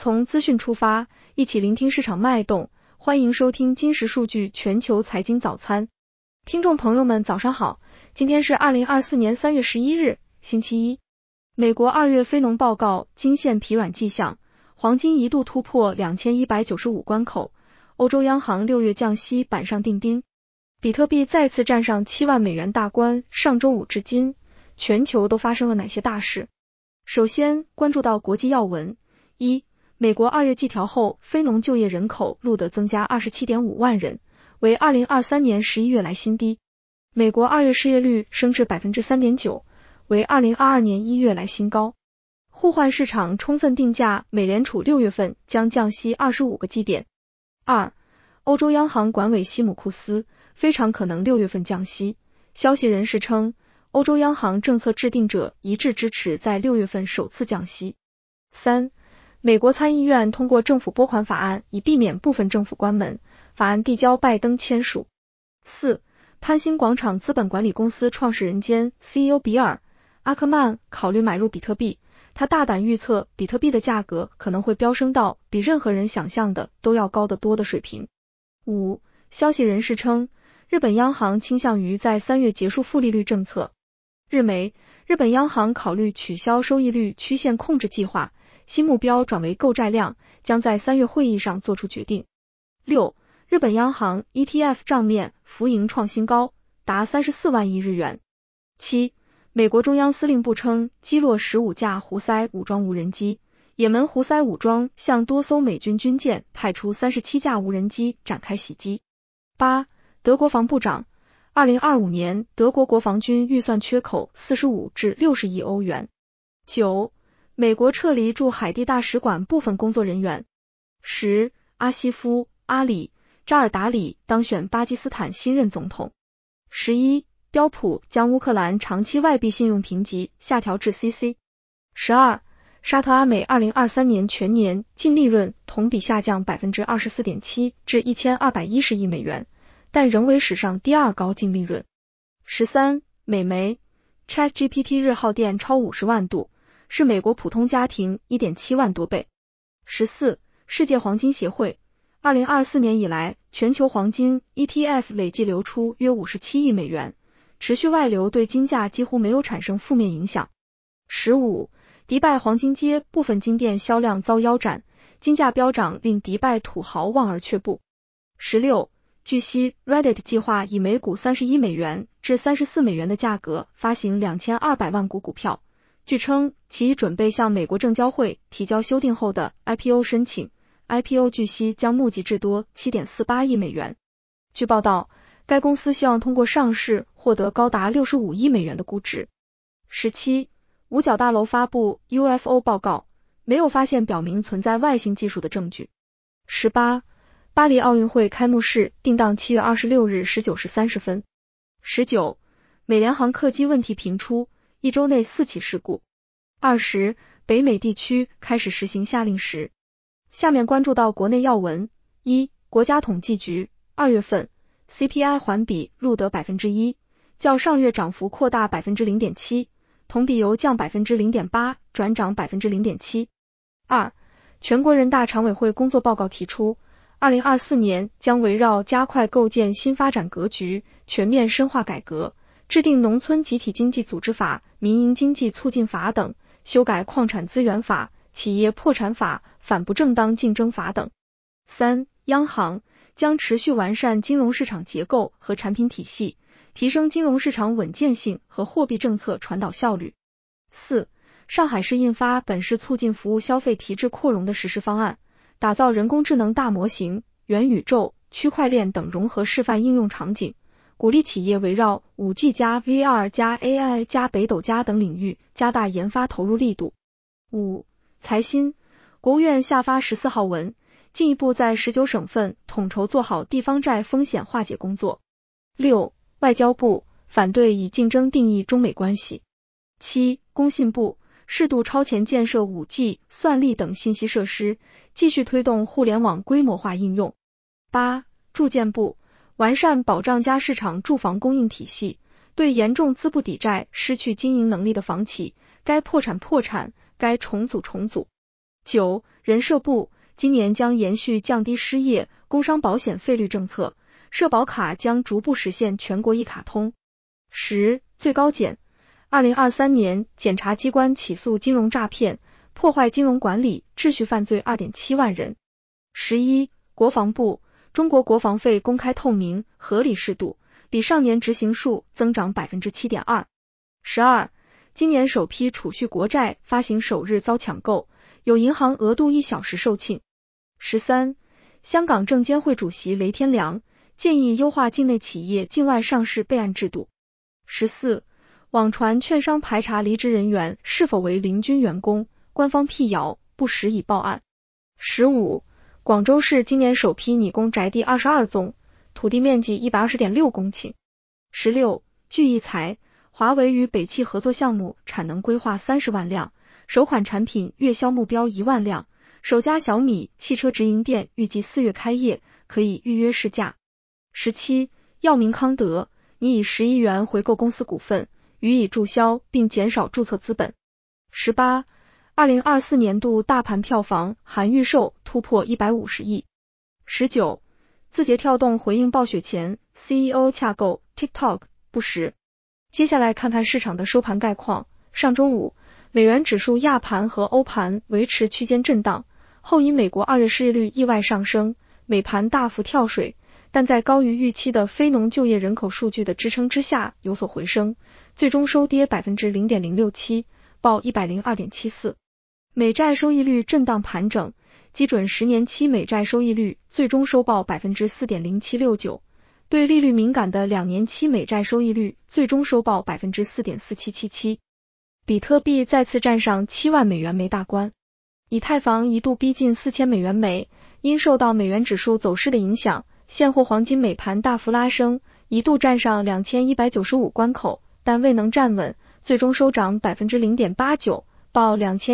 从资讯出发，一起聆听市场脉动，欢迎收听金石数据全球财经早餐。听众朋友们早上好，今天是2024年3月11日，星期一。美国2月非农报告惊现疲软迹象，黄金一度突破2195关口，欧洲央行6月降息板上钉钉，比特币再次站上7万美元大关。上周五至今，全球都发生了哪些大事？首先关注到国际要闻。一、美国2月季调后非农就业人口录得增加 27.5 万人，为2023年11月来新低。美国2月失业率升至 3.9%， 为2022年1月来新高。互换市场充分定价美联储6月份将降息25个基点。二、欧洲央行管委西姆库斯非常可能6月份降息。消息人士称，欧洲央行政策制定者一致支持在6月份首次降息。三、美国参议院通过政府拨款法案，以避免部分政府关门，法案递交拜登签署。四、潘兴广场资本管理公司创始人兼 CEO 比尔·阿克曼考虑买入比特币，他大胆预测比特币的价格可能会飙升到比任何人想象的都要高得多的水平。五、消息人士称，日本央行倾向于在3月结束负利率政策。日媒，日本央行考虑取消收益率曲线控制计划，新目标转为购债量，将在3月会议上做出决定。六、日本央行 ETF 账面浮盈创新高，达34万亿日元。七、美国中央司令部称击落15架胡塞武装无人机，也门胡塞武装向多艘美军军舰派出37架无人机展开袭击。八、德国防部长2025年德国国防军预算缺口45至60亿欧元。九、美国撤离驻海地大使馆部分工作人员。十、阿西夫·阿里·扎尔达里当选巴基斯坦新任总统。11、标普将乌克兰长期外币信用评级下调至 CC。12、沙特阿美2023年全年净利润同比下降 24.7% 至1210亿美元，但仍为史上第二高净利润。13、美媒 ChatGPT 日耗电超50万度，是美国普通家庭 1.7 万多倍。14、世界黄金协会2024年以来，全球黄金 ETF 累计流出约57亿美元，持续外流对金价几乎没有产生负面影响。15、迪拜黄金街部分金店销量遭腰斩，金价飙涨令迪拜土豪望而却步。16、据悉 Reddit 计划以每股31美元至34美元的价格发行2200万股股票，据称其准备向美国证交会提交修订后的 IPO 申请， IPO 据悉将募集至多 7.48 亿美元。据报道，该公司希望通过上市获得高达65亿美元的估值。17、五角大楼发布 UFO 报告，没有发现表明存在外星技术的证据。18、巴黎奥运会开幕式定档7月26日19时30分。19、美联航客机问题频出，一周内4起事故。20、北美地区开始实行夏令时。下面关注到国内要闻。一、国家统计局2月份 CPI 环比录得 1%， 较上月涨幅扩大 0.7%， 同比由降 0.8% 转涨 0.7%。二、全国人大常委会工作报告提出，2024年将围绕加快构建新发展格局，全面深化改革，制定农村集体经济组织法、民营经济促进法等，修改矿产资源法、企业破产法、反不正当竞争法等。三、央行将持续完善金融市场结构和产品体系，提升金融市场稳健性和货币政策传导效率。四、上海市印发本市促进服务消费提质扩容的实施方案，打造人工智能大模型、元宇宙、区块链等融合示范应用场景，鼓励企业围绕 5G 加 VR 加 AI 加北斗加等领域加大研发投入力度。五、财新，国务院下发14号文，进一步在19省份统筹做好地方债风险化解工作。六、外交部反对以竞争定义中美关系。七、工信部适度超前建设 5G、算力等信息设施，继续推动互联网规模化应用。八、住建部完善保障家市场住房供应体系，对严重资不抵债、失去经营能力的房企，该破产，该重组。九、 人社部今年将延续降低失业、工伤保险费率政策，社保卡将逐步实现全国一卡通。10. 最高检2023年检察机关起诉金融诈骗、破坏金融管理秩序犯罪 2.7 万人。11. 国防部中国国防费公开透明、合理适度，比上年执行数增长 7.2%。12. 今年首批储蓄国债发行首日遭抢购，有银行额度1小时售罄。13. 香港证监会主席雷天良建议优化境内企业境外上市备案制度。14. 网传券商排查离职人员是否为临军员工，官方辟谣，不实已报案。15. 广州市今年首批拟供宅地22宗，土地面积 120.6 公顷。16. 聚益财华为与北汽合作项目产能规划30万辆，首款产品月销目标1万辆，首家小米汽车直营店预计4月开业，可以预约试驾。17. 药明康德拟以10亿元回购公司股份，予以注销并减少注册资本。18. 2024年度大盘票房含预售突破150亿。19. 字节跳动回应暴雪前 CEO 洽购 TikTok 不实。接下来看看市场的收盘概况。上周五，美元指数亚盘和欧盘维持区间震荡，后因美国2月失业率意外上升，美盘大幅跳水，但在高于预期的非农就业人口数据的支撑之下有所回升，最终收跌 0.067%， 报 102.74。美债收益率震荡盘整，基准10年期美债收益率最终收报 4.0769%， 对利率敏感的2年期美债收益率最终收报 4.4777%。比特币再次站上7万美元每大关，以太坊一度逼近4000美元每，因受到美元指数走势的影响，现货黄金美盘大幅拉升，一度站上2195关口，但未能站稳，最终收涨 0.89%， 报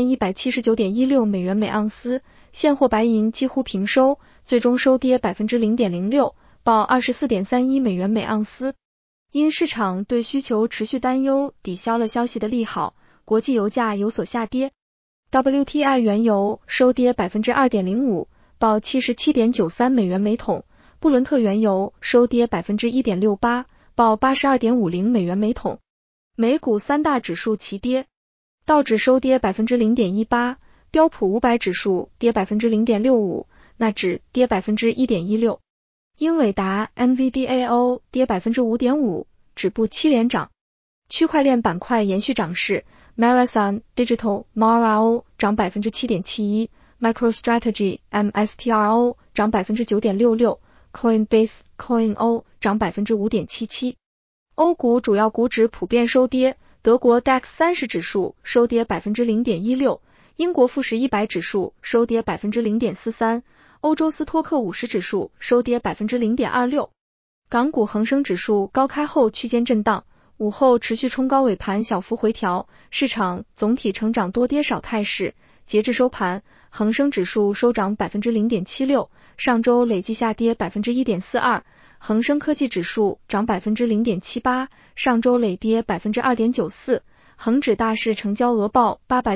2179.16 美元每盎司。现货白银几乎平收，最终收跌 0.06%， 报 24.31 美元每盎司。因市场对需求持续担忧抵消了消息的利好，国际油价有所下跌。WTI 原油收跌 2.05%， 报 77.93 美元每桶。布伦特原油收跌 1.68%， 报 82.50 美元每桶。美股三大指数齐跌，道指收跌 0.18%， 标普500指数跌 0.65%， 纳指跌 1.16%。英伟达 NVDAO 跌 5.5%， 止步7连涨。区块链板块延续涨势， Marathon Digital MARO 涨 7.71%， MicroStrategy MSTRO 涨 9.66%， Coinbase CoinO 涨 5.77%。欧股主要股指普遍收跌，德国 DAX 30指数收跌 0.16%， 英国富时100指数收跌 0.43%，欧洲斯托克50指数收跌 0.26%。 港股恒生指数高开后区间震荡，午后持续冲高，尾盘小幅回调，市场总体成长多跌少态势。截至收盘，恒生指数收涨 0.76%， 上周累计下跌 1.42%， 恒生科技指数涨 0.78%， 上周累跌 2.94%， 恒指大市成交额报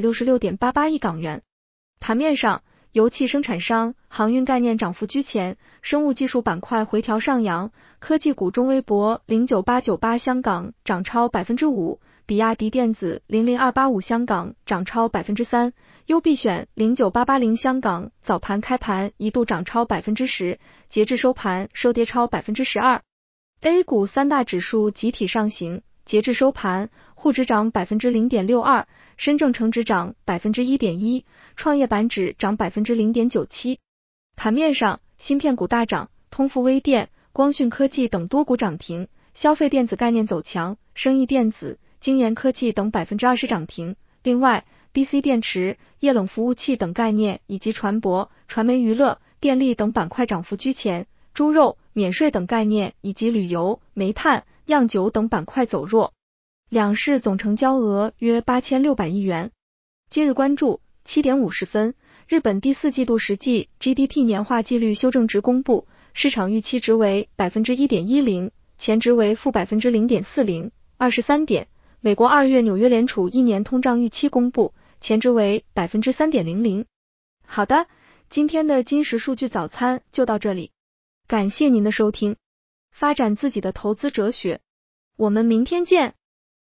866.88 亿港元。盘面上，油气生产商、航运概念涨幅居前，生物技术板块回调上扬，科技股中微博09898香港涨超 5%， 比亚迪电子00285香港涨超 3%， 优必选09880香港早盘开盘一度涨超 10%， 截至收盘收跌超 12%。 A 股三大指数集体上行，截至收盘，沪指涨 0.62%， 深证成指涨 1.1%， 创业板指涨 0.97%。 盘面上，芯片股大涨，通富微电、光讯科技等多股涨停，消费电子概念走强，生意电子、京研科技等 20% 涨停。另外 BC 电池、液冷服务器等概念以及船舶、传媒娱乐、电力等板块涨幅居前，猪肉、免税等概念以及旅游、煤炭、酿酒等板块走弱。两市总成交额约8600亿元。今日关注7点50分，日本第四季度实际 GDP 年化季率修正值公布，市场预期值为 1.10%， 前值为负 0.40%。 23点，美国2月纽约联储一年通胀预期公布，前值为 3.00%。 好的，今天的金石数据早餐就到这里，感谢您的收听，发展自己的投资哲学，我们明天见。